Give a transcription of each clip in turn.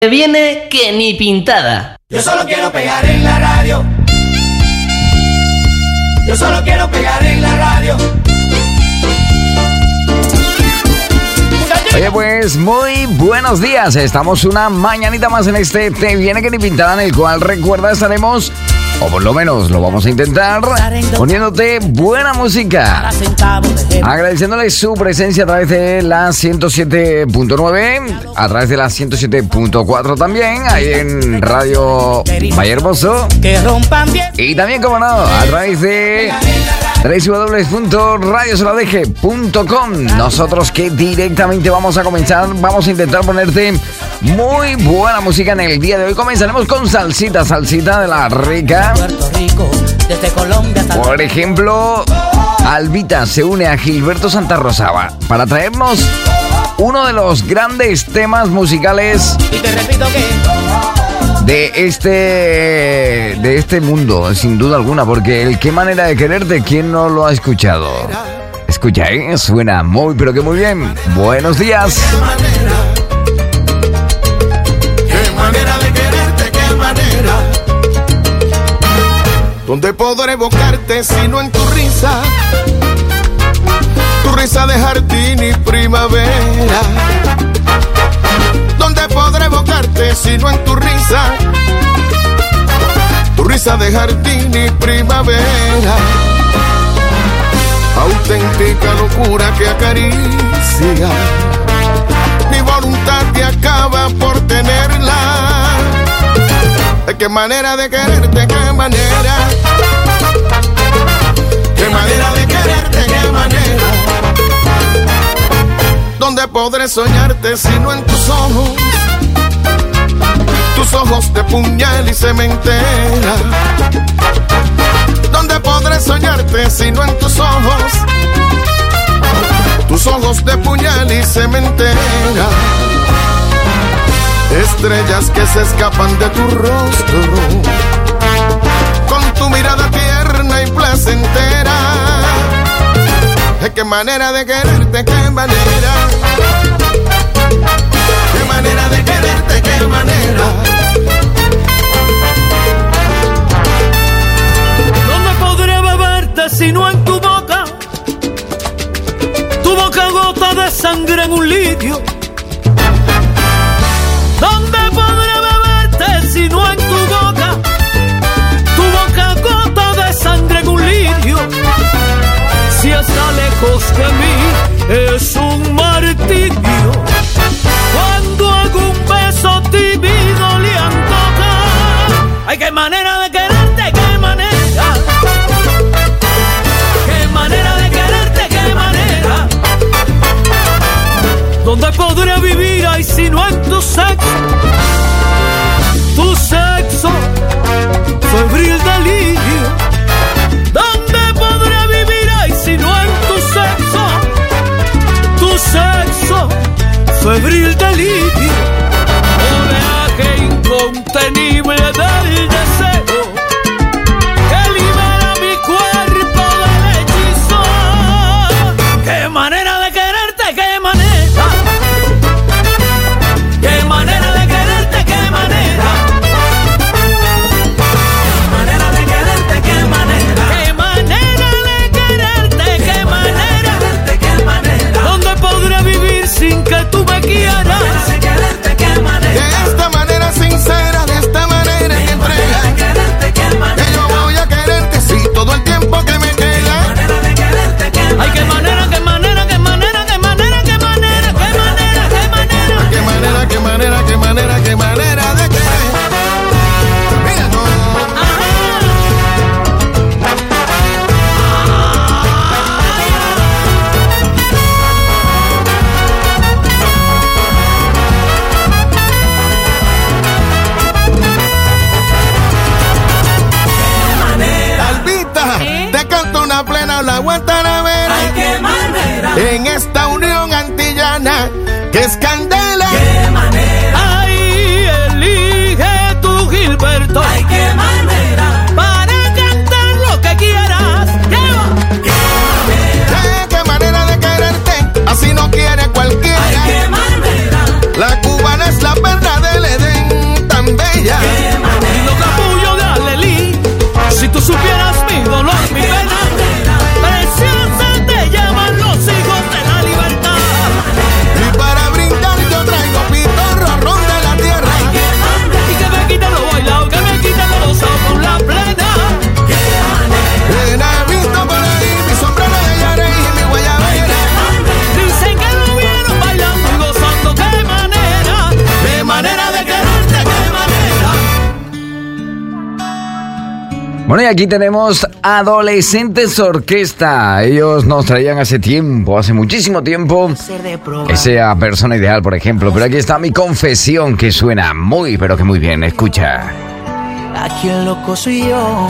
Viene que ni pintada. Yo solo quiero pegar en la radio. Yo solo quiero pegar en la radio. Oye, pues muy buenos días. Estamos una mañanita más en este Te Viene que ni pintada, en el cual, recuerda, estaremos, o por lo menos lo vamos a intentar, poniéndote buena música, agradeciéndole su presencia a través de la 107.9, a través de la 107.4 también, ahí en Radio Valle Hermoso, y también, como no, a través de www.radiosoladeje.com. Nosotros que directamente vamos a comenzar, vamos a intentar ponerte muy buena música en el día de hoy. Comenzaremos con salsita de la rica. Por ejemplo, Albita se une a Gilberto Santa Rosa para traernos uno de los grandes temas musicales de este mundo, sin duda alguna, porque el Qué manera de quererte, ¿quién no lo ha escuchado? Escucha, suena muy, pero que muy bien. Buenos días. Qué manera de quererte, qué manera. ¿Dónde podré evocarte si no en tu risa? Tu risa de jardín y primavera. ¿Dónde podré evocarte si no en tu risa? Tu risa de jardín y primavera. Auténtica locura que acaricia mi voluntad y acaba por tenerla. Qué manera de quererte, qué manera. Qué manera de quererte, qué manera. ¿Dónde podré soñarte si no en tus ojos? Tus ojos de puñal y cementera. ¿Dónde podré soñarte si no en tus ojos? Tus ojos de puñal y cementera. Estrellas que se escapan de tu rostro, con tu mirada tierna y placentera. Qué manera de quererte, qué manera. Qué manera de quererte, qué manera. ¿Dónde podré beberte si no en tu boca? Tu boca gota de sangre en un lirio. ¿Dónde podré beberte si no en tu boca? Tu boca gota de sangre en un lirio. Si está lejos de mí es un martirio. Cuando hago un beso tímido le antoja. Ay, qué manera de quererte, qué manera. Qué manera de quererte, qué manera. ¿Dónde podré vivir ay si no en tu sexo? Tu sexo, febril delirio. ¿Dónde podré vivir ay si no en tu sexo? Tu sexo, febril delirio. Oleaje incontenible del deseo que libera mi cuerpo del hechizo. ¡Qué manera de quererte, qué manera! ¡Qué manera de quererte, qué manera! ¡Qué manera de quererte, qué manera! ¡Qué manera de quererte, qué manera! ¡Qué manera! ¿Dónde podré vivir sin que tú me quieras? ¡Qué quererte, qué manera! De esta manera sincera, de esta manera que entrega. Que yo voy a quererte si todo el tiempo que me queda. ¡Ay, qué manera, qué manera, qué manera, qué manera, qué manera, qué manera, qué manera! Qué manera, qué manera, qué manera, qué manera de querer. Mira, no. Albita, te canto una plena la Guantanamera. ¡Ay, qué manera! En esta unión antillana que es candela. ¡Qué manera! ¡Ay, elige tu Gilberto! ¡Ay, qué manera! Para cantar lo que quieras. ¡Lleva! Qué manera de quererte, así no quiere cualquiera. ¡Ay, qué manera! La cubana es la perla del Edén. Bueno, y aquí tenemos Adolescentes Orquesta. Ellos nos traían hace muchísimo tiempo, esa persona ideal, por ejemplo. Pero aquí está Mi Confesión, que suena muy, pero que muy bien. Escucha. Aquí el loco soy yo,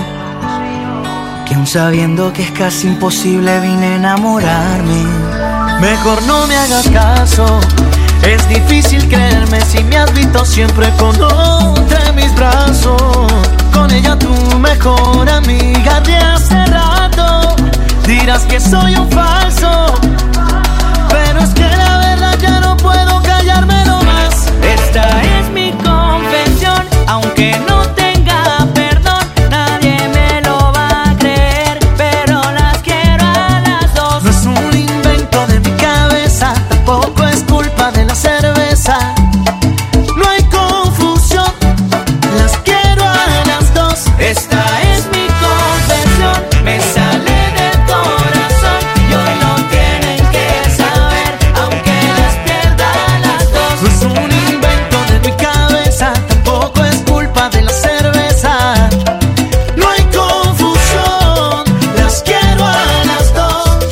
que aun sabiendo que es casi imposible vine a enamorarme. Mejor no me hagas caso, es difícil creerme si me has visto siempre con otra en mis brazos. Con ella tu mejor amiga de hace rato. Dirás que soy un falso, pero es que la verdad ya no puedo callármelo más. Esta es mi confesión, aunque no tenga perdón, nadie me lo va a creer, pero las quiero a las dos. No es un invento de mi cabeza, tampoco es culpa de la cerveza. No hay confusión, las quiero a las dos. Esta es mi confesión, me sale del corazón y hoy lo tienen que saber, aunque las pierda a las dos. No es un invento de mi cabeza, tampoco es culpa de la cerveza. No hay confusión, las quiero a las dos.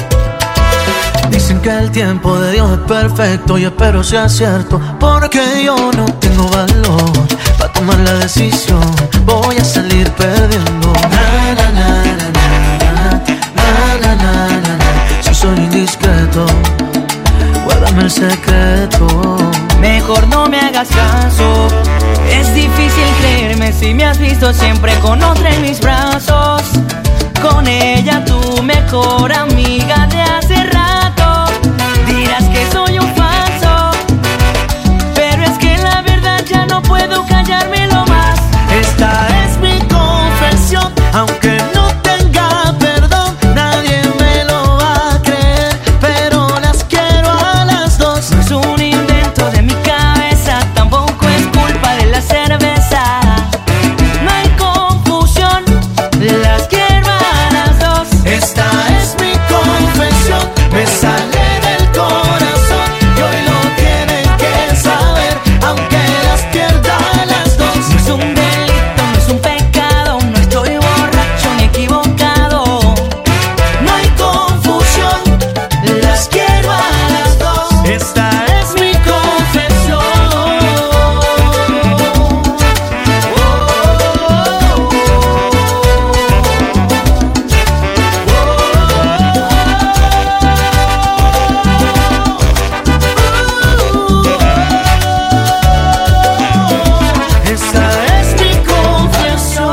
Dicen que el tiempo de Dios es perfecto y espero sea cierto, porque yo no tengo valor para tomar la decisión. Voy a salir perdiendo. Na, na, na, na, na, na, na, na, na. Si soy indiscreto, guárdame el secreto. Mejor no me hagas caso, es difícil creerme si me has visto siempre con otra en mis brazos. Con ella tu mejor amiga de hace rato. Dirás que soy un falso, pero es que la verdad ya no puedo callármelo más. Esta es mi confesión, aunque no tenga perdón, nadie me lo va a creer, pero las quiero a las dos. No es un invento de mi cabeza, tampoco es culpa de la cerveza. No hay confusión, las quiero a las dos. Esta es mi confesión, me sale del corazón y hoy lo tienen que saber, aunque las pierda a las dos. No es un delito, no es un pecado, no estoy borracho ni equivocado. No hay confusión, las quiero a las dos. Esta es mi confesión. Esta es mi confesión.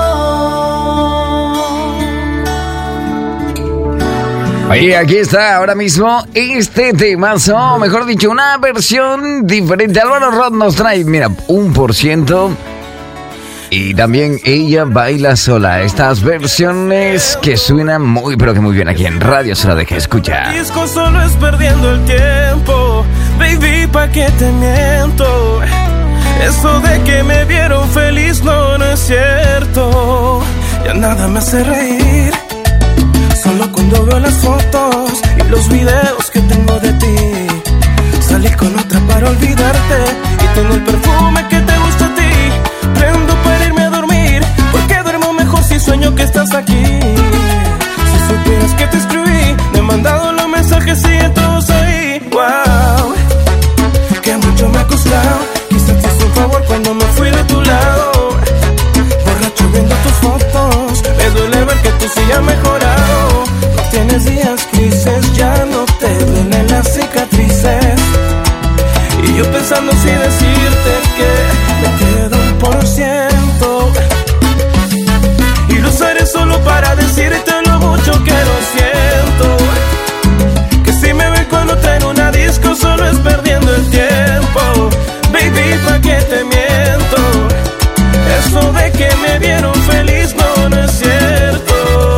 Y aquí está ahora mismo este temazo, mejor dicho, una versión diferente. Álvaro Roth nos trae, mira, 1%. Y también Ella Baila Sola. Estas versiones que suenan muy, pero que muy bien aquí en Radio Zona de que escucha. Disco solo es perdiendo el tiempo, baby, pa' que te miento. Eso de que me vieron feliz no es cierto. Ya nada me hace reír, solo cuando veo las fotos y los videos que tengo de ti. Salí con otra para olvidarte y tengo el perfume que te gusta a ti. Prendo para irme a dormir, porque duermo mejor si sueño que estás aquí. Si supieras que te escribí, me he mandado los mensajes y todos ahí. Wow, que mucho me ha costado. Quizás te hice un favor cuando me fui de tu lado. Borracho viendo tus fotos, me duele ver que tú sí has mejorado. No tienes días grises, ya no te duelen las cicatrices. Y yo pensando si decirte que me quedo 1%. Y lo usaré solo para decirte lo mucho que lo siento. Que si me ven cuando traigo una disco solo es perdiendo el tiempo. Baby, pa' que te miento. Eso de que me vieron feliz no es cierto.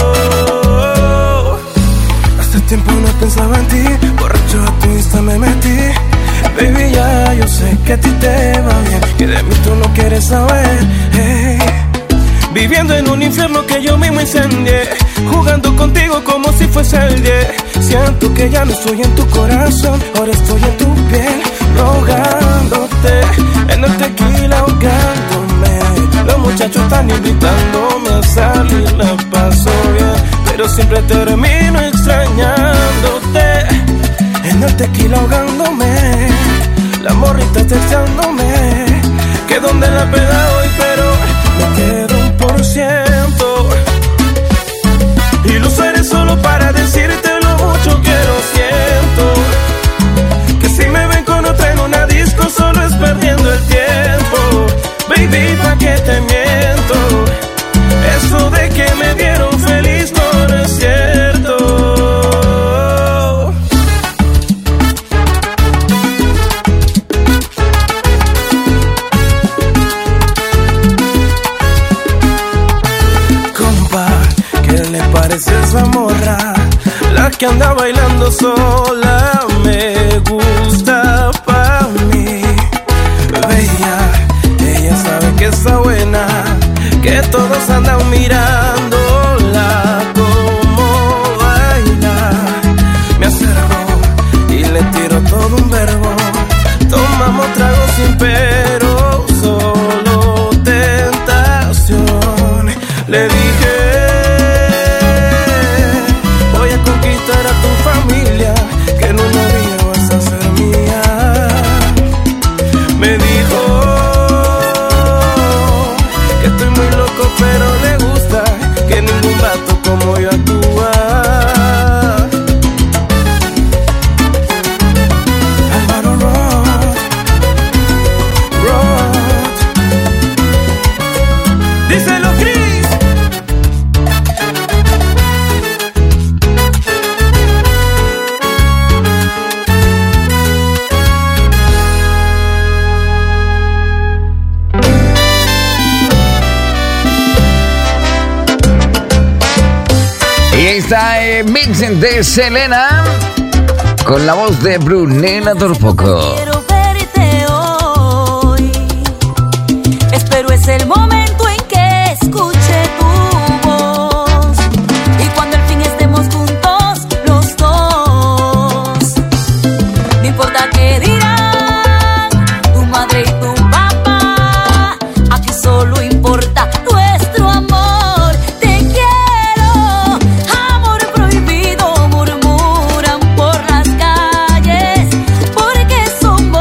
Hace tiempo no pensaba en ti, borracho a tu Insta me metí. Baby, ya yo sé que a ti te va bien, que de mí tú no quieres saber. Hey. Viviendo en un infierno que yo mismo incendié, jugando contigo como si fuese el 10. Siento que ya no estoy en tu corazón, ahora estoy en tu piel, rogándote, en el tequila ahogándome. Lo muchachos están invitándome a salir, la paso bien, pero siempre termino extrañándote. En el tequila ahogándome, la morrita texteándome, que donde la peda hoy, pero me quedo 1%. Y lo usaré solo para decirte lo mucho que lo siento. Que si me ven con otra en una disco solo es perdiendo el tiempo. Baby, ¿pa' qué te miento? Eso de que me vieron feliz no es cierto. Compa, ¿qué le parece esa morra? La que anda bailando sola me gusta pa' mí. Ella sabe que está buena, que todos andan mirándola como baila. Me acerco y le tiro todo un verbo. Tomamos tragos sin pero, solo tentación. Le dije, voy a conquistar a tu familia, que en un día vas a ser mía. Me dijo que estoy muy loco, pero le gusta que ningún vato como yo actúa. Álvaro Roth, díselo, Chris. Y está mix de Selena con la voz de Brunella Torpoco. Quiero verte hoy. Espero es el momento en que escuche tu voz. Y cuando al fin estemos juntos los dos. No importa qué dirán tu madre y tu papá. Aquí solo importa nuestro amor. Te quiero, amor prohibido, murmuran por las calles, porque somos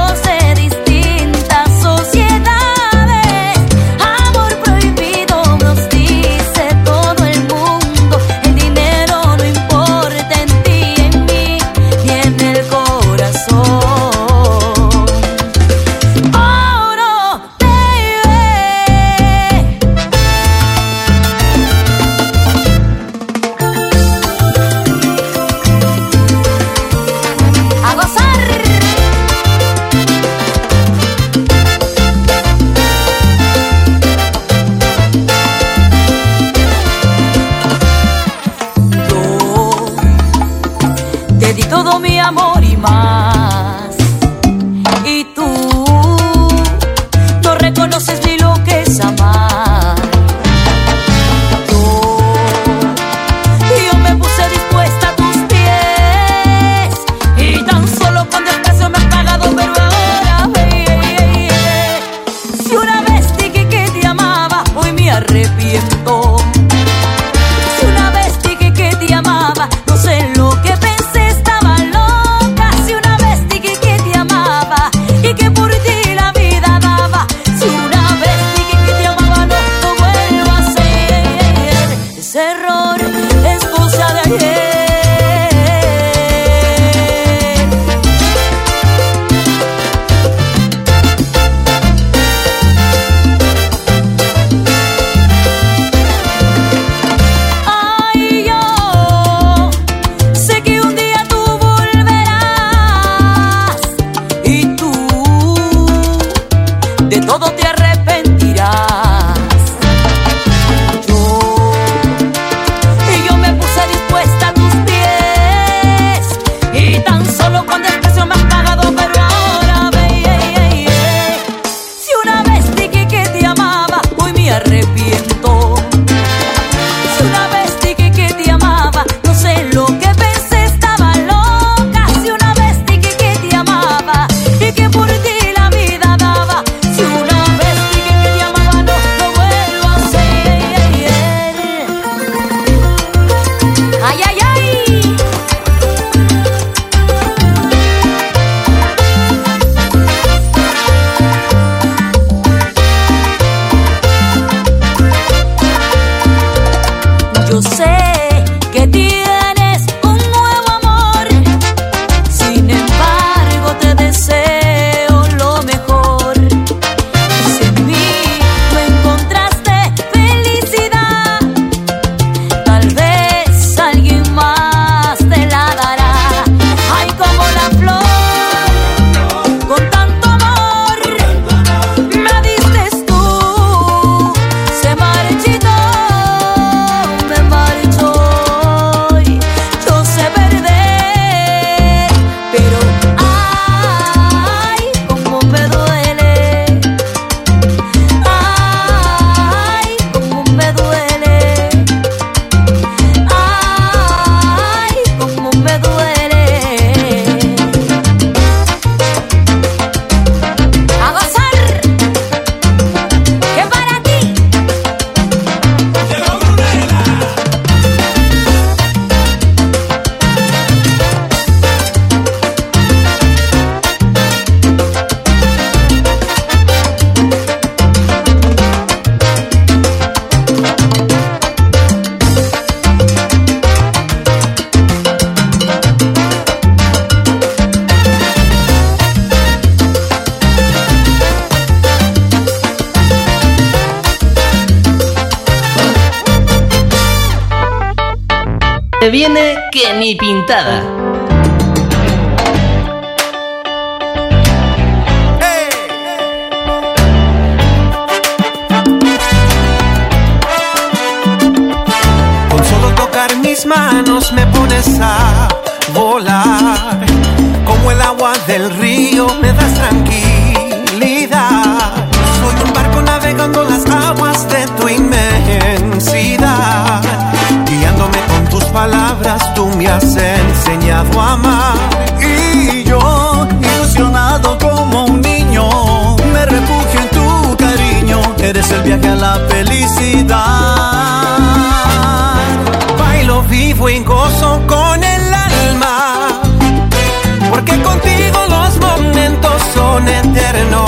Te viene que ni pintada. Con solo tocar mis manos me pones a volar. Como el agua del río me das tranquilidad. Soy un barco navegando las aguas de tu inmensidad. Guiándome con tus palabras, tú me has enseñado a amar. Y yo, ilusionado como un niño, me refugio en tu cariño. Eres el viaje a la felicidad. Bailo, vivo y gozo con el alma, porque contigo los momentos son eternos.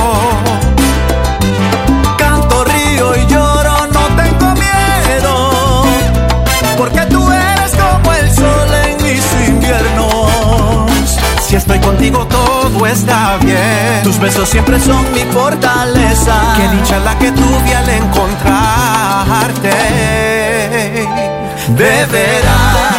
Canto, río y lloro, no tengo miedo, porque tú eres como el sol en mis inviernos. Si estoy contigo todo está bien. Tus besos siempre son mi fortaleza. Qué dicha la que tuve al encontrarte. De veras.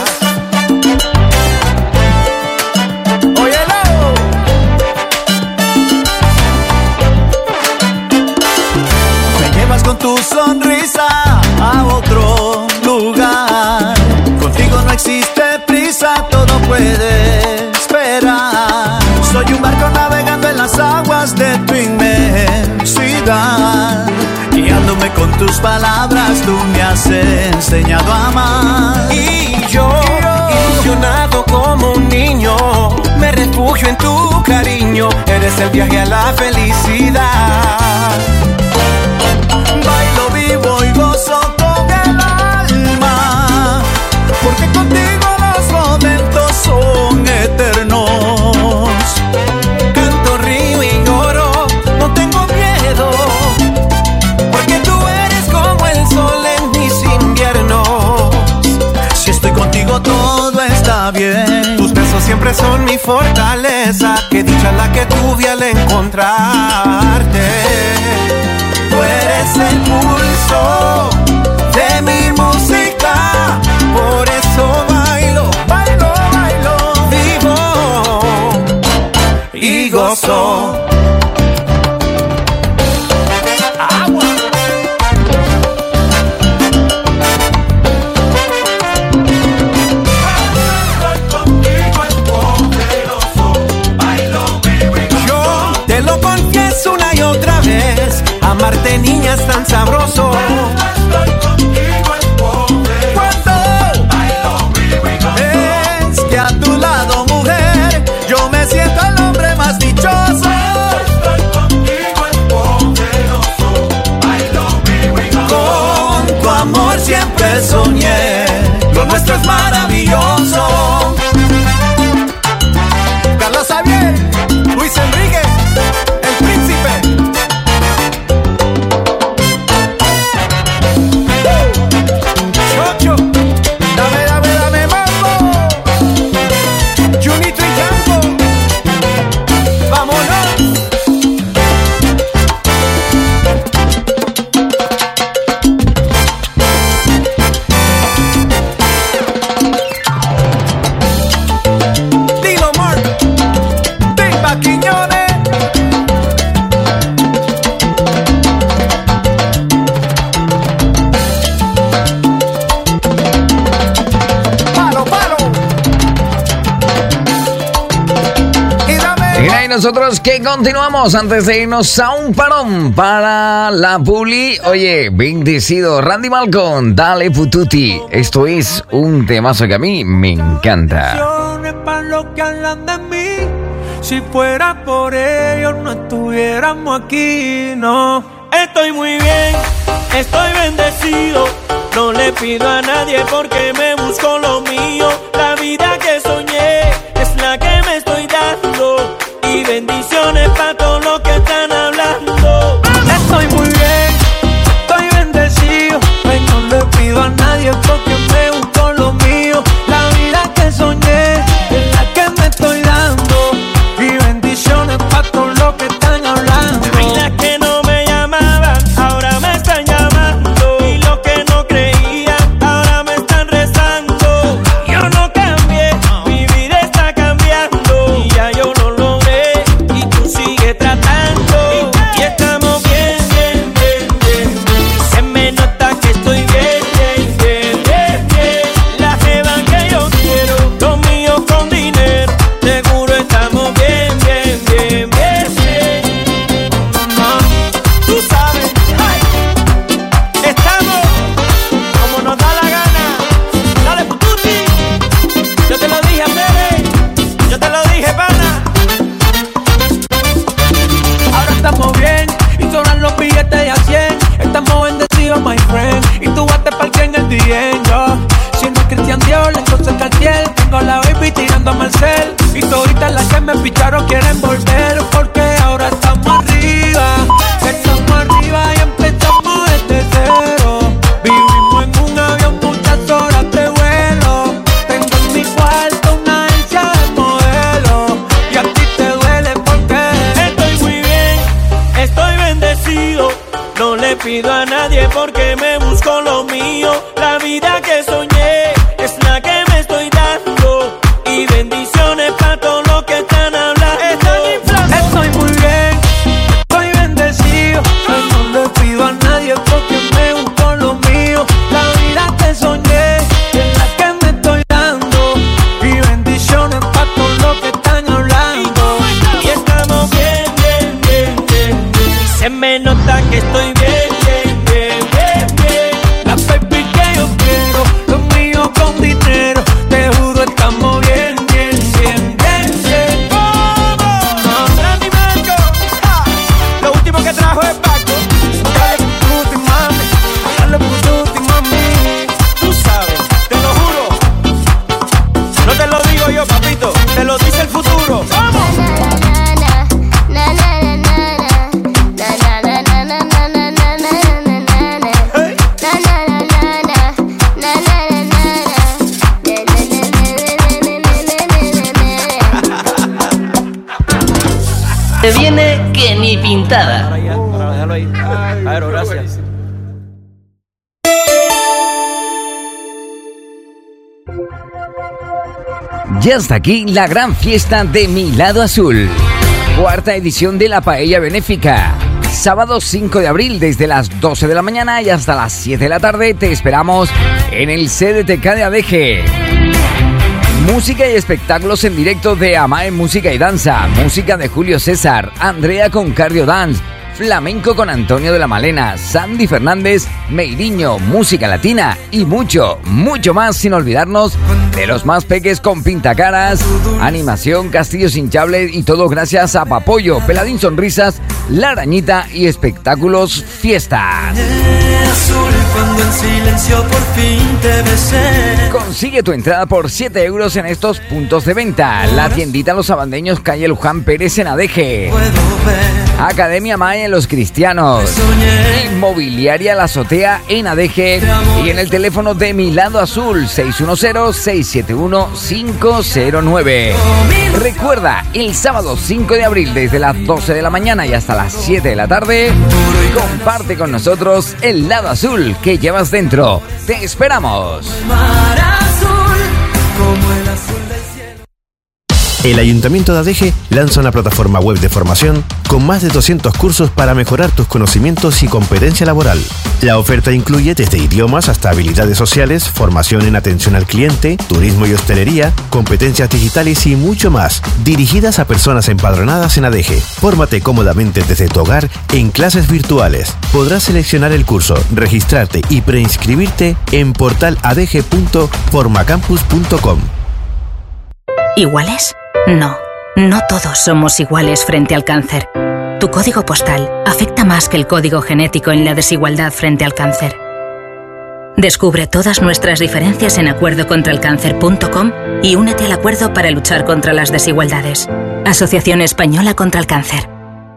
Con tu sonrisa a otro lugar. Contigo no existe prisa, todo puede esperar. Soy un barco navegando en las aguas de tu inmensidad. Guiándome con tus palabras, tú me has enseñado a amar. Y yo, ilusionado como un niño, me refugio en tu cariño. Eres el viaje a la felicidad. Bailo, vivo y gozo con el alma, porque contigo los momentos son eternos. Canto, río y lloro, no tengo miedo, porque tú eres como el sol en mis inviernos. Si estoy contigo todo está bien. Tus besos siempre son mi fortaleza. Qué dicha la que tuve al encontrarte. Tú eres el pulso de mi música, por eso bailo, bailo, bailo, vivo y gozo. Agua. Estoy contigo es poderoso, bailo, vivo y gozo. Yo te lo confieso una y otra vez. Amarte, niña, es tan sabroso. Estoy contigo es poderoso. Bailo, vivo y gozo. Es que a tu lado, mujer, yo me siento el hombre más dichoso. Estoy contigo es poderoso. Bailo, vivo y gozo. Con tu amor siempre soñé. Lo nuestro es maravilloso. Carlos Xavier, Luis Enrique, el príncipe. Nosotros que continuamos antes de irnos a un parón para la publi. Oye, bendecido Randy Malcolm, dale pututi. Esto es un temazo que a mí me encanta. Para lo que hablan de mí, si fuera por ellos no estuviéramos aquí, no. Estoy muy bien, estoy bendecido. No le pido a nadie porque me busco lo mío. La vida que soñé es la que me estoy dando. Y bendiciones para todos los que están hablando. Estoy muy bien, estoy bendecido. Pues no le pido a nadie porque me busco lo mío. La vida que soñé es la que me estoy dando. Y bendiciones para todos los que están hablando. Y las que no me llamaban, ahora me están llamando. Y los que no creían, ahora me están rezando. Yo no friend. Y tú vas te parqué en el DM, yo. Siendo Christian Dior, entonces Cartier. Tengo la baby tirando a Marcel. Y toditas las que me picharon quieren volver. Porque ahora estamos arriba. Estamos arriba y empezamos desde cero. Vivimos en un avión muchas horas de vuelo. Tengo en mi cuarto una agencia de modelo. Y a ti te duele porque estoy muy bien, estoy bendecido. No le pido a nadie porque me busco lo mío. La vida que soñé es la que me estoy dando. Y bendiciones para todos los que están hablando. Estoy muy bien, estoy bendecido. No le pido a nadie porque me busco lo mío. La vida que soñé es la que me estoy dando. Y bendiciones para todos los que están hablando. Y estamos bien, bien, bien, bien, bien. Y se me nota que estoy bien. Te viene que ni pintada. Déjalo ahí. Claro, gracias. Ya está aquí la gran fiesta de Mi Lado Azul. Cuarta edición de la Paella Benéfica. Sábado 5 de abril desde las 12 de la mañana y hasta las 7 de la tarde te esperamos en el CDTK de ADG. Música y espectáculos en directo de Amae Música y Danza. Música de Julio César, Andrea con Cardio Dance, flamenco con Antonio de la Malena, Sandy Fernández, Meiriño, música latina y mucho, mucho más, sin olvidarnos de los más peques con pintacaras, animación, castillos hinchables y todo gracias a Papollo, Peladín Sonrisas, La Arañita y espectáculos fiestas. Azul, cuando en silencio por fin te besé. Consigue tu entrada por 7 euros en estos puntos de venta. La tiendita Los Abandeños, calle Luján Pérez en ADG. Academia Maya en Los Cristianos. Inmobiliaria La Azotea en ADG. Y en el teléfono de Mi Lado Azul, 610-671-509. Recuerda, el sábado 5 de abril desde las 12 de la mañana y hasta las 7 de la tarde, comparte con nosotros el lado azul que llevas dentro. ¡Te esperamos! Mar azul, como el azul del cielo. El Ayuntamiento de ADG lanza una plataforma web de formación con más de 200 cursos para mejorar tus conocimientos y competencia laboral. La oferta incluye desde idiomas hasta habilidades sociales, formación en atención al cliente, turismo y hostelería, competencias digitales y mucho más, dirigidas a personas empadronadas en ADG. Fórmate cómodamente desde tu hogar en clases virtuales. Podrás seleccionar el curso, registrarte y preinscribirte en portaladg.formacampus.com. ¿Iguales? No, no todos somos iguales frente al cáncer. Tu código postal afecta más que el código genético en la desigualdad frente al cáncer. Descubre todas nuestras diferencias en acuerdocontralcáncer.com y únete al acuerdo para luchar contra las desigualdades. Asociación Española contra el Cáncer.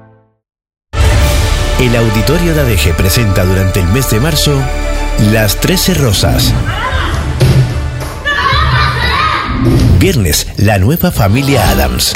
El Auditorio de ADG presenta durante el mes de marzo Las 13 Rosas. Viernes, la nueva familia Adams.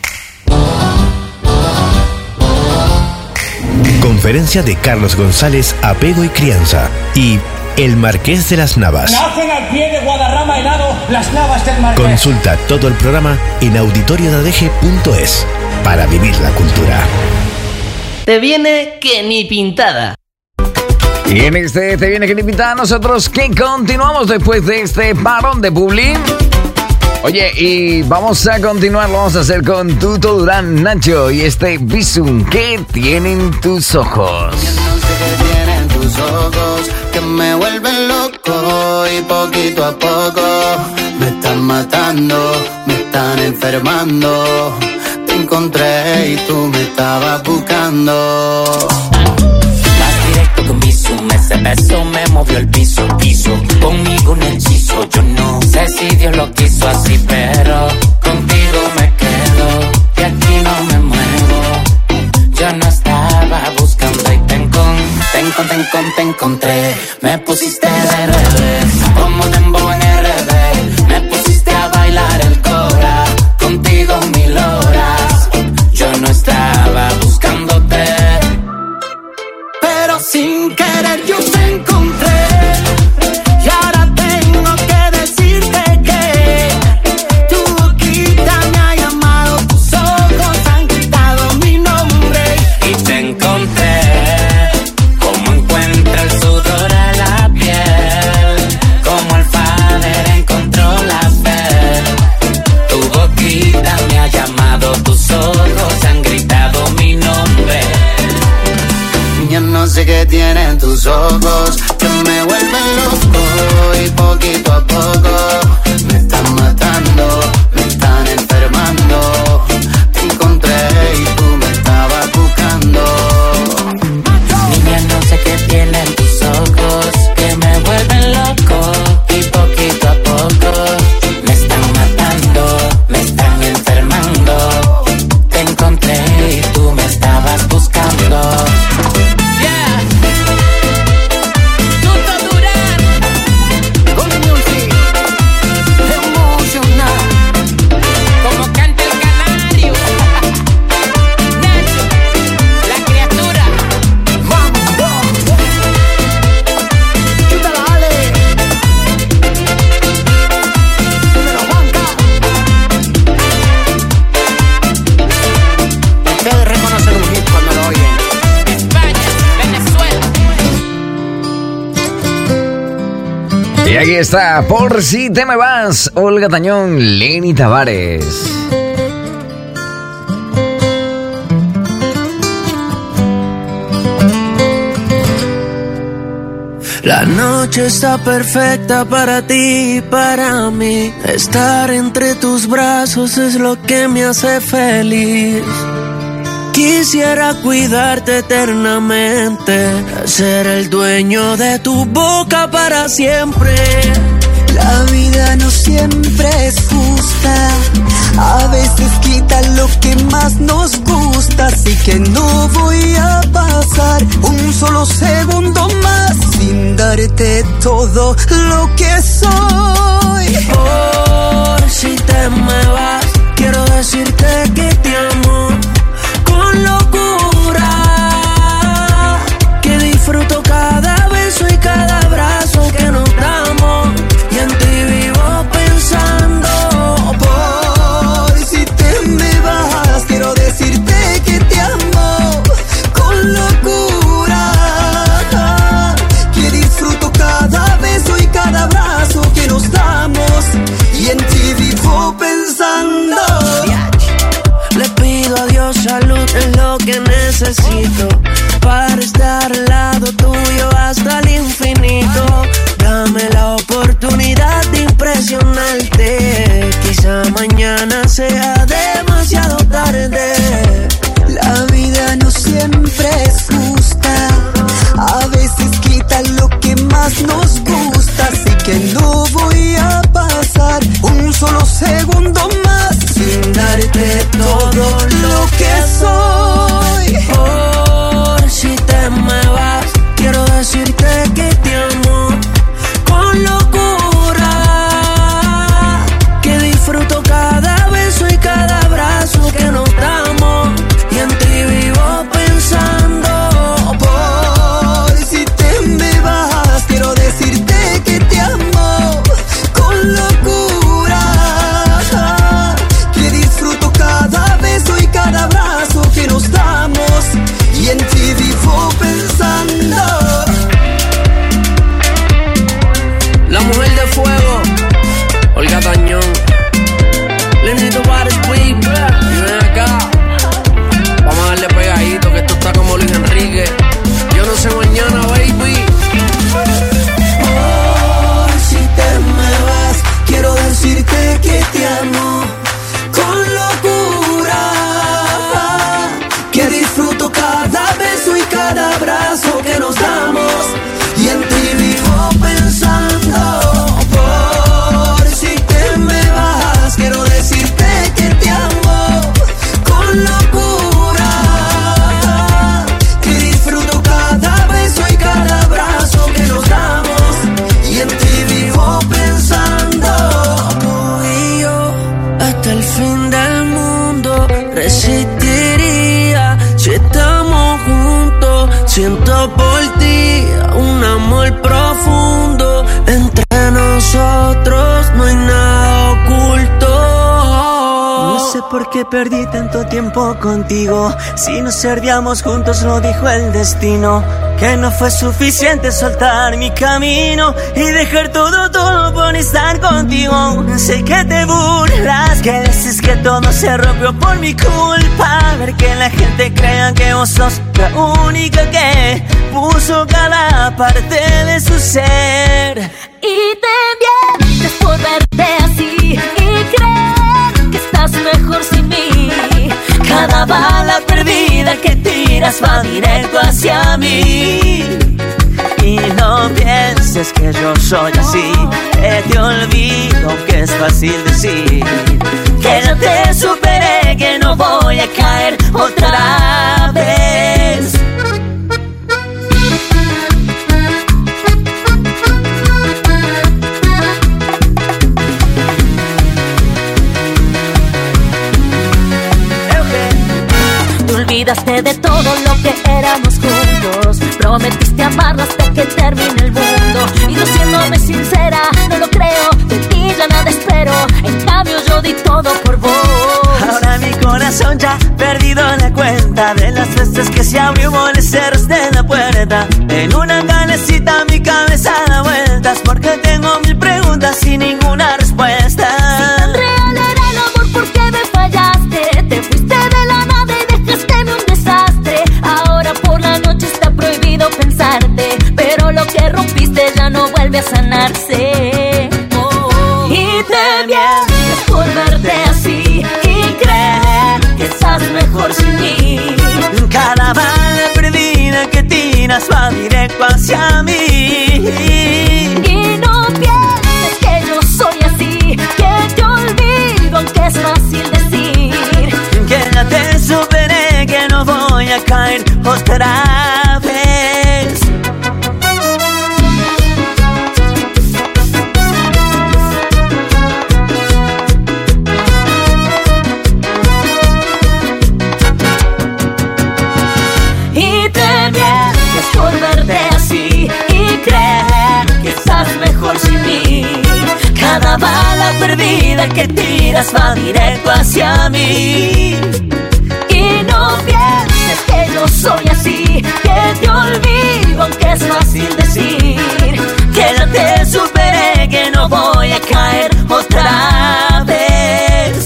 Conferencia de Carlos González, Apego y Crianza. Y El Marqués de las Navas. Nacen al pie de Guadarrama helado las Navas del Marqués. Consulta todo el programa en auditoriodadg.es para vivir la cultura. Te viene que ni pintada. Y en este Te viene que ni pintada, nosotros que continuamos después de este parón de publi. Oye, y vamos a continuar, lo vamos a hacer con Tuto Durán, Nacho y este Visum. ¿Qué tienen tus ojos? Yo no sé qué tienen tus ojos, que me vuelven loco y poquito a poco me están matando, me están enfermando. Te encontré y tú me estabas buscando. Más directo con Visum, ese beso me me movió el piso, conmigo un hechizo. Yo no sé si Dios lo quiso así, pero contigo me quedo y aquí no me muevo. Yo no estaba buscando y te encontré. Me pusiste de revés, como dembow en RD. Me pusiste a bailar el cora, contigo 1000 horas. Yo no estaba buscándote, pero sin querer yo te encontré. Y ahora tengo que decirte que tu boquita me ha llamado, tus ojos han gritado mi nombre. Y te encontré como encuentra el sudor a la piel, como el Father encontró la fe. Tu boquita me ha llamado, tus ojos han gritado mi nombre. Yo no sé qué tienen tus ojos que me vuelven loco y poquito a poco me están matando, me están enfermando. Te encontré y tú me estabas buscando. Niña, no sé qué tienen tus ojos que me vuelven loco y poquito a poco me están matando, me están enfermando. Te encontré y tú me estabas buscando. Y aquí está, Por si te me vas, Olga Tañón, Lenny Tavares. La noche está perfecta para ti y para mí. Estar entre tus brazos es lo que me hace feliz. Quisiera cuidarte eternamente, ser el dueño de tu boca para siempre. La vida no siempre es justa, a veces quita lo que más nos gusta. Así que no voy a pasar un solo segundo más sin darte todo lo que soy. Por si te me vas, quiero decirte que te amo con locura, que disfruto cada beso y cada abrazo que nos damos, y en ti vivo pensando. Por si te me vas, quiero decirte que te amo con locura, que disfruto cada beso y cada abrazo que nos damos, y en ti vivo pensando. existía un amor profundo entre nosotros, no hay nada oculto. No sé por qué perdí tanto tiempo contigo. Si nos servíamos juntos, lo dijo el destino. Que no fue suficiente soltar mi camino y dejar todo por estar contigo. Sé que te burlas, que dices que todo se rompió por mi culpa. Ver que la gente crea que vos sos la única que puso cada parte de su ser. Y te mientes por verte así y creer que estás mejor sin mí. Cada bala perdida que tiras va directo hacia mí. Y no pienses que yo soy así, que te olvido, que es fácil decir. Que ya te superé, que no voy a caer otra vez. Olvidaste de todo lo que éramos juntos. Prometiste amarlo hasta que termine el mundo. Y yo siéndome sincera, no lo creo. De ti ya nada espero. En cambio yo di todo por vos. Ahora mi corazón ya ha perdido la cuenta de las veces que se abrió y cerraste la puerta. En una canecita mi cabeza da vueltas, porque tengo mil preguntas y ninguna respuesta. Si tan real era el amor, ¿por qué me fallaste? Te fuiste de la nada y dejaste un desastre. Ahora por la noche está prohibido pensarte, pero lo que rompiste ya no vuelve a sanarse. Y te mientes por verte así y creer que estás mejor sin mí. Cada bala perdida que tiras va directo hacia mí. Y no pienses que yo soy así, que te olvido aunque es fácil decir. Que ya te superé, que no voy a caer otra vez. Y te mientes por verte así y creer que estás mejor sin mí. Cada bala perdida que tiras va directo hacia mí. Y no pienses que yo soy así, que te olvido aunque es fácil decir. Que ya te superé, que no voy a caer otra vez.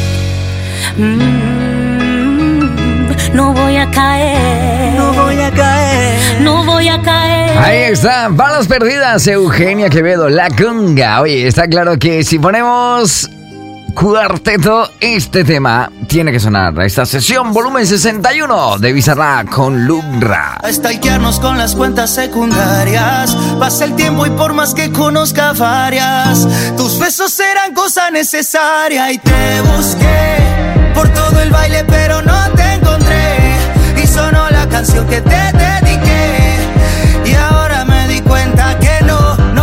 No voy a caer. No voy a caer. No voy a caer. Ahí está, balas perdidas, Eugenia Quevedo, La Conga. Oye, está claro que si ponemos cuarteto, este tema tiene que sonar. Esta sesión, volumen 61 de Bizarrap con Lumra. A stalkearnos con las cuentas secundarias. Pasa el tiempo y por más que conozca varias, tus besos eran cosa necesaria. Y te busqué por todo el baile pero no te encontré. Y sonó la canción que te dediqué. Y ahora me di cuenta que no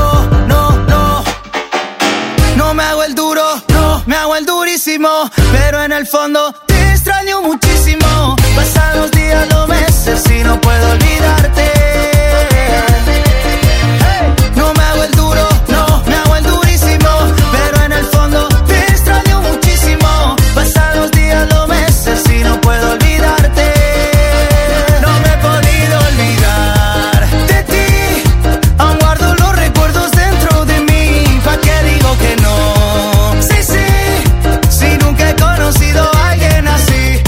me hago el duro, no me hago el durísimo, pero en el fondo te extraño muchísimo. Pasan los días, los meses y no puedo olvidarte. No me hago el duro, no me hago el durísimo, pero en el fondo te extraño muchísimo. Pasan los días, los meses y no puedo olvidarte. No me he podido olvidar de ti, aún guardo los recuerdos dentro de mí. ¿Pa' qué digo que no? Si nunca he conocido a alguien así,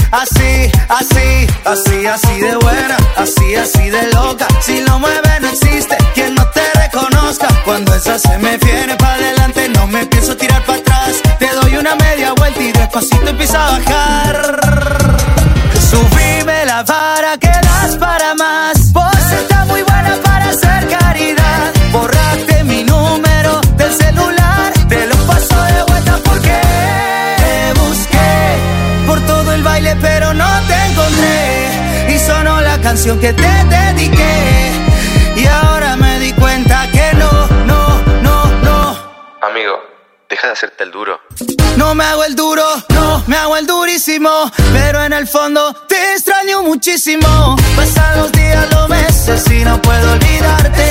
así de buena, así de loca. Si lo mueve no existe quien no te reconozca. Cuando esa se me viene pa' adelante no me pienso tirar pa' atrás. Te doy una media vuelta y despacito empieza a bajar. Subime la vara que das para más. Vos estás muy buena para hacer caridad. Borraste mi número del celular, te lo paso de vuelta porque te busqué por todo el baile pero no te encontré. Y sonó la canción que te dediqué. Y ahora me di cuenta que no. Amigo, deja de hacerte el duro. No me hago el duro, no me hago el durísimo, pero en el fondo te extraño muchísimo. Pasan los días, los meses y no puedo olvidarte.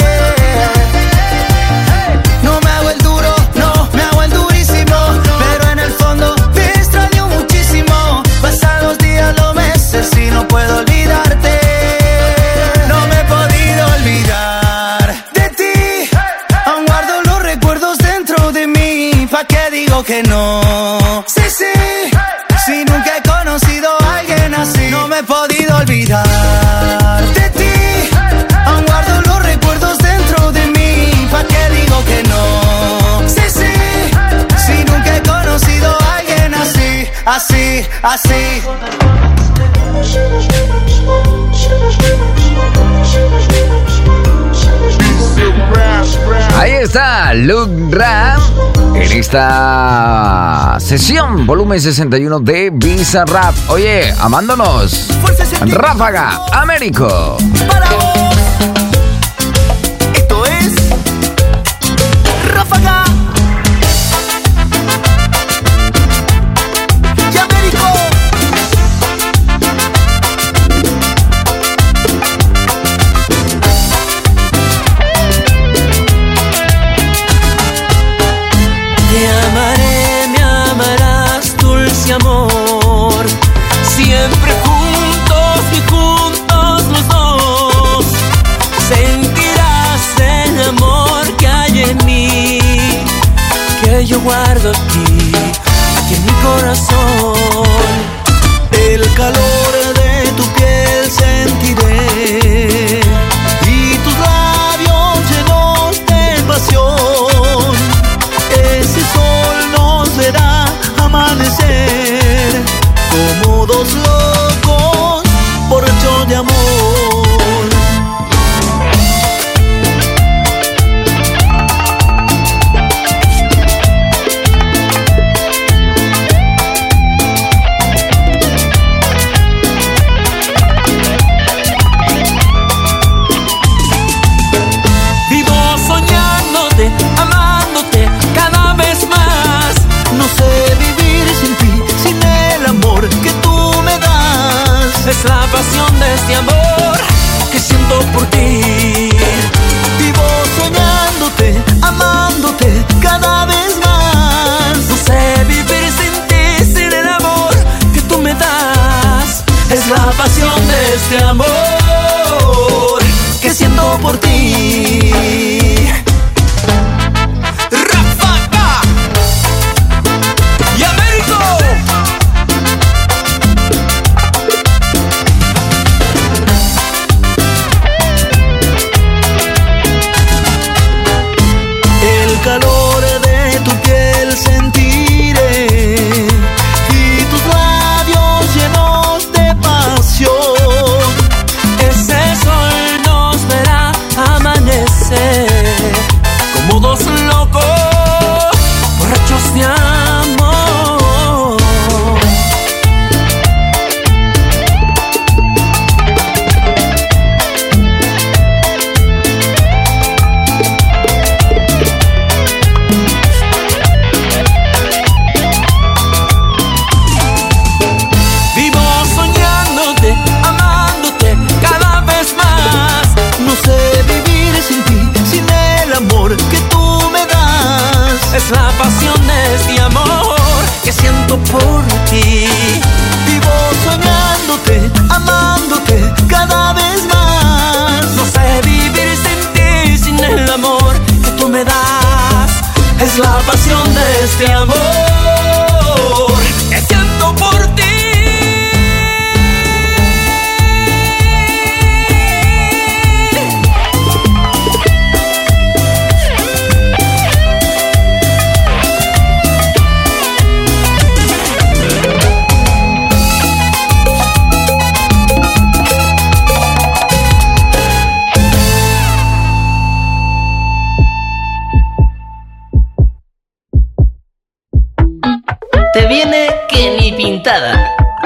No me hago el duro, no me hago el durísimo, pero en el fondo te extraño muchísimo. Pasan los días, los meses y no puedo olvidarte. No me he podido olvidar de ti. Aún guardo los recuerdos dentro de mí. ¿Pa' qué digo que no? Sí, sí. Si nunca he conocido a alguien así. No me he podido olvidar de ti. Aún guardo los recuerdos dentro de mí. ¿Pa' qué digo que no? Sí, sí. Si nunca he conocido a alguien así. Así, así. Ahí está Luke Ram en esta sesión, volumen 61 de Visa Rap. Oye, amándonos, Ráfaga, Américo. Para vos, esto es Ráfaga y Américo. Te amaré, me amarás, dulce amor. Siempre juntos y juntos los dos. Sentirás el amor que hay en mí, que yo guardo aquí en mi corazón. El calor de tu piel sentiré y tus labios llenos de pasión. Ese sol nos verá amanecer como dos locos borrachos de amor. Vivo soñándote, amándote cada vez más. No sé vivir sin ti, sin el amor que tú me das. Es la pasión de este amor que siento por ti. Vivo soñándote, amándote cada vez más. No sé vivir sin ti, sin el amor que tú me das. Es la pasión de este amor que siento por ti. Ráfaga y Américo. El calor de tu piel sentiré y tus labios llenos de pasión. Ese sol nos verá amanecer como dos locos borrachos de amor. Vivo soñándote, amándote cada vez más. No sé vivir sin ti, sin el amor que tú me das. Es la pasión de este amor que siento por ti. Vivo soñándote, amándote cada vez más. No sé vivir sin ti, sin el amor que tú me das. Es la pasión de este amor que siento por ti. Te viene que ni pintada.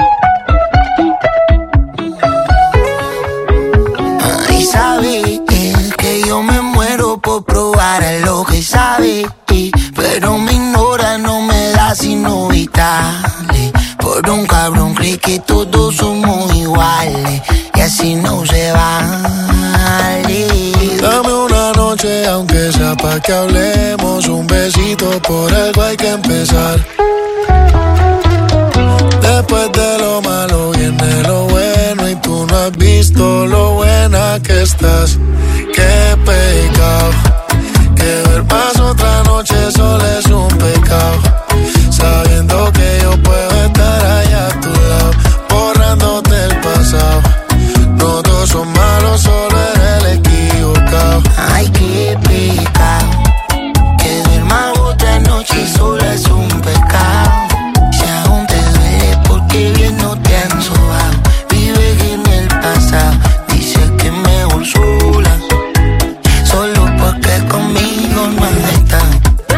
y sabe que yo me muero por probar lo que sabe, pero me ignora, no me da sino vital. Por por un cabrón creí que todos somos iguales y así no se vale. Dame una noche aunque sea pa' que hablemos, un besito, por algo hay que empezar. Después de lo malo viene lo bueno y tú no has visto lo buena que estás. Qué pecado, que ver más otra noche solo es un pecado. Sabiendo que yo puedo estar allá a tu lado, borrándote el pasado. No todos son malos, solo eres el equivocado. Ay, qué pecado, que ver más otra noche solo es un pecado. Si aún te duele porque bien no te han sobado, vives en el pasado, dices que mejor sola, solo porque conmigo no has estado.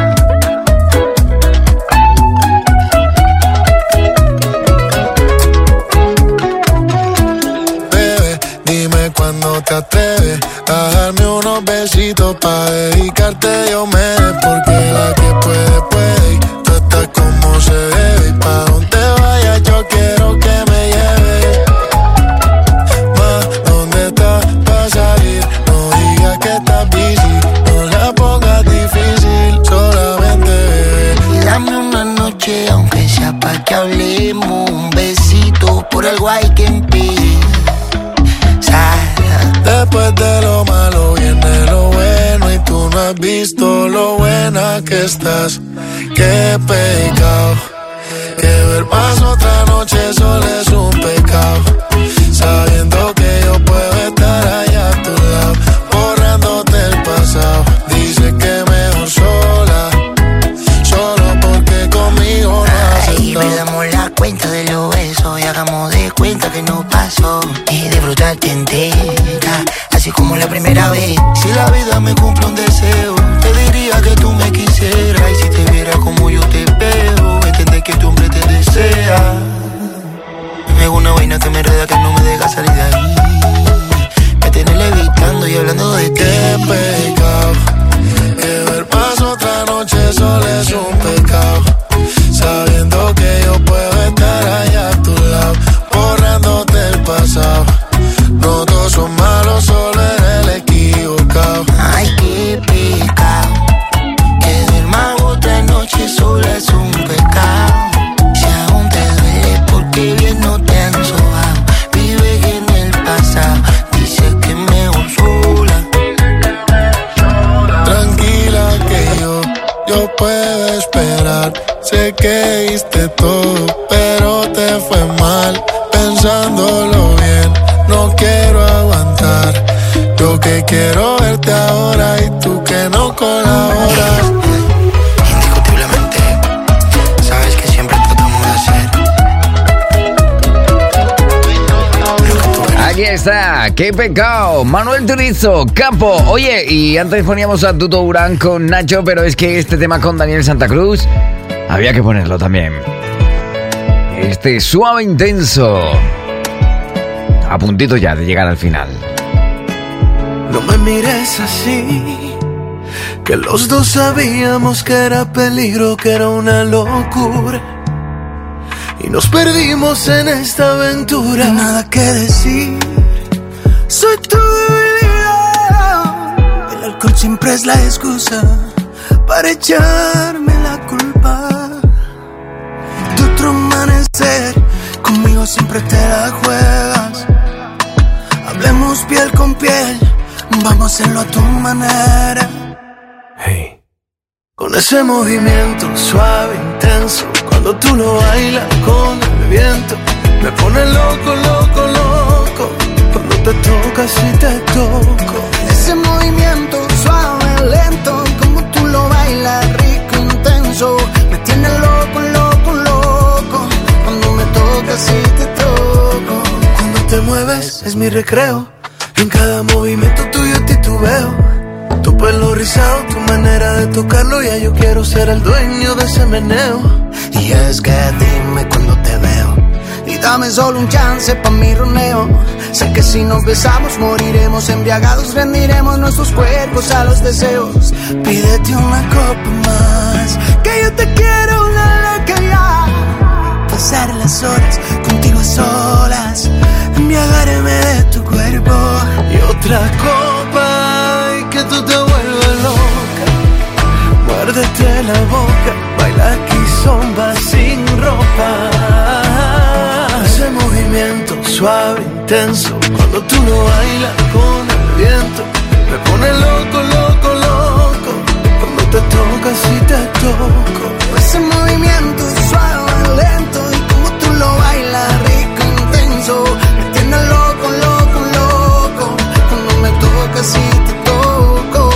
Cuando te atreves a darme unos besitos pa' dedicarte yo me dé, porque la que puede, puede y tú estás como se debe. Y pa' donde vayas yo quiero que me lleves. Ma, ¿dónde estás pa' salir? No digas que estás busy, no la pongas difícil, solamente bebé. Y dame una noche aunque sea pa' que hablemos, un besito, por algo hay que empezar. Después de lo malo viene lo bueno y tú no has visto lo buena que estás. Qué pecado, que ver más otra noche solo es un pecado. Sabiendo que yo puedo estar allá a tu lado, borrándote el pasado. Dice que mejor sola, solo porque conmigo no has estado. Y perdamos la cuenta de los besos y hagamos de cuenta que no pasó. Y disfrutarte entera, así como la primera vez. Si la vida me cumple un deseo, te diría que tú me quisieras. Y si te viera como yo te veo, entender que tu hombre te desea. Me hago una vaina que me enreda, que no me deja salir de ahí. Me tienes levitando y hablando de ti. Qué pecado, que ver más otra noche solo es un pecado. Sabiendo que yo puedo estar allá a tu lado, borrándote el pasado. No todos son malos, solo eres el equivocado. Ay, qué pecado, que ver más otra noche solo es un pecado. Si aún te duele porque bien no te han sobado, vives en el pasado, dices que mejor sola. Tranquila que yo puedo esperar. Sé que diste todo, pero te fue mal. Pensándolo bien, no quiero aguantar. Yo que quiero verte ahora y tú que no colaboras. Indiscutiblemente, sabes que siempre tratamos de hacer. Aquí está, qué pecado, Manuel Turizo, Campo. Oye, y antes poníamos a Tuto Urán con Nacho, pero es que este tema con Daniel Santa Cruz había que ponerlo también. Este suave intenso, a puntito ya de llegar al final. No me mires así, que los dos sabíamos que era peligro, que era una locura, y nos perdimos en esta aventura. Nada que decir, soy tu debilidad. El alcohol siempre es la excusa para echarme la culpa. De otro amanecer, conmigo siempre te la juegas. Hablemos piel con piel, vamos a hacerlo a tu manera. Hey. Con ese movimiento suave, intenso, cuando tú lo bailas con el viento, me pone loco, loco, loco. Cuando te tocas y te toco. Ese movimiento suave, lento, como tú lo bailas, rico, intenso, me tiene loco, loco, loco. Cuando me tocas y te toco. Cuando te mueves es mi recreo, en cada movimiento tuyo titubeo. Tu pelo rizado, tu manera de tocarlo, ya yo quiero ser el dueño de ese meneo. Y es que dime cuando te veo, y dame solo un chance pa' mi roneo. Sé que si nos besamos moriremos embriagados, rendiremos nuestros cuerpos a los deseos. Pídete una copa más, que yo te quiero una loca ya. pasar las horas contigo a solas, embriagarme de tu cuerpo. Y otra copa y que tú te vuelvas loca. Muérdete la boca, baila kizomba sin ropa. Ese movimiento suave, intenso, cuando tú lo bailas con el viento, me pone loco, loco, loco. Cuando te tocas y te toco. Ese movimiento suave, lento, y como tú lo bailas, rico, intenso, me tiene loco, loco, loco. Cuando me tocas y te toco.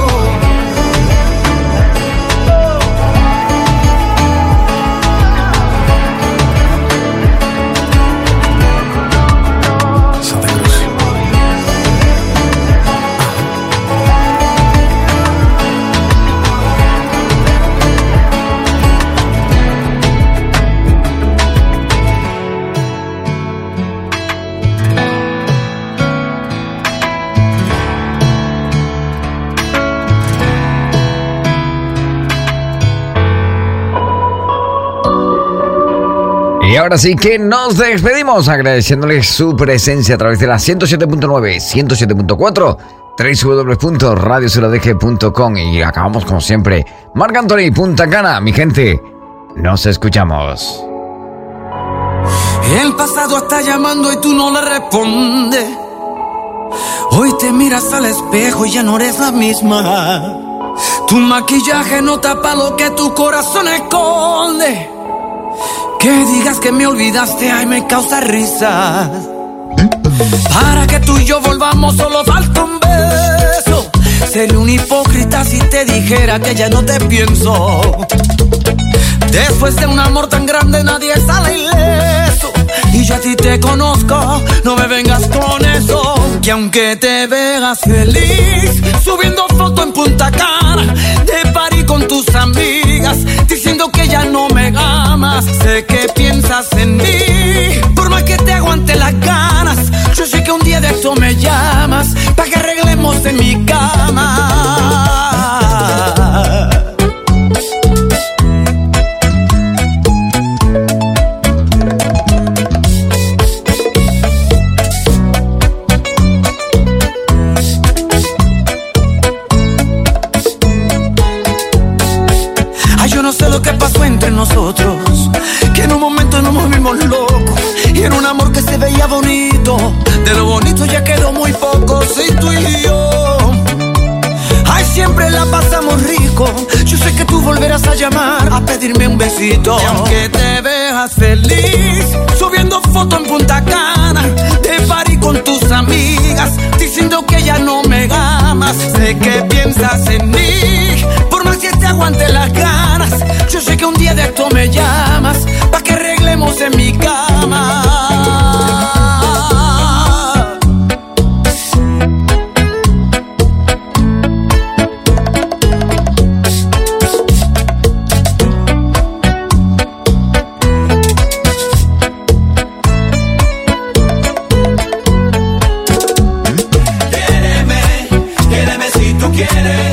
Santa Cruz. Y ahora sí que nos despedimos agradeciéndoles su presencia a través de la 107.9, 107.4, www.radiosuladg.com. Y acabamos como siempre, Marc Anthony, Punta Cana. Mi gente, nos escuchamos. El pasado está llamando y tú no le respondes. Hoy te miras al espejo y ya no eres la misma. Tu maquillaje no tapa lo que tu corazón esconde. Que digas que me olvidaste, ay, me causa risa. Para que tú y yo volvamos solo falta un beso. Sería un hipócrita si te dijera que ya no te pienso. Después de un amor tan grande nadie sale ileso. Y yo a ti te conozco, no me vengas con eso. Que aunque te veas feliz subiendo foto en Punta Cana, de party con tus amigas, diciendo que ya no me amas, sé que piensas en mí. Por más que te aguante las ganas, yo sé que un día de esto me llamas, pa' que arreglemos en mi cama. ¿Qué pasó entre nosotros? Que en un momento nos movimos locos y era un amor que se veía bonito. De lo bonito ya quedó muy poco, sí, tú y yo. Ay, siempre la pasamos rico. Yo sé que tú volverás a llamar a pedirme un besito. Y aunque te veas feliz subiendo foto en Punta Cana, de party con tus amigas, diciendo que ya no me amas, sé que piensas en mí. Por más que te aguante las ganas, yo sé que un día de esto me llamas, pa' que arreglemos en mi cama. Quiéreme si tú quieres.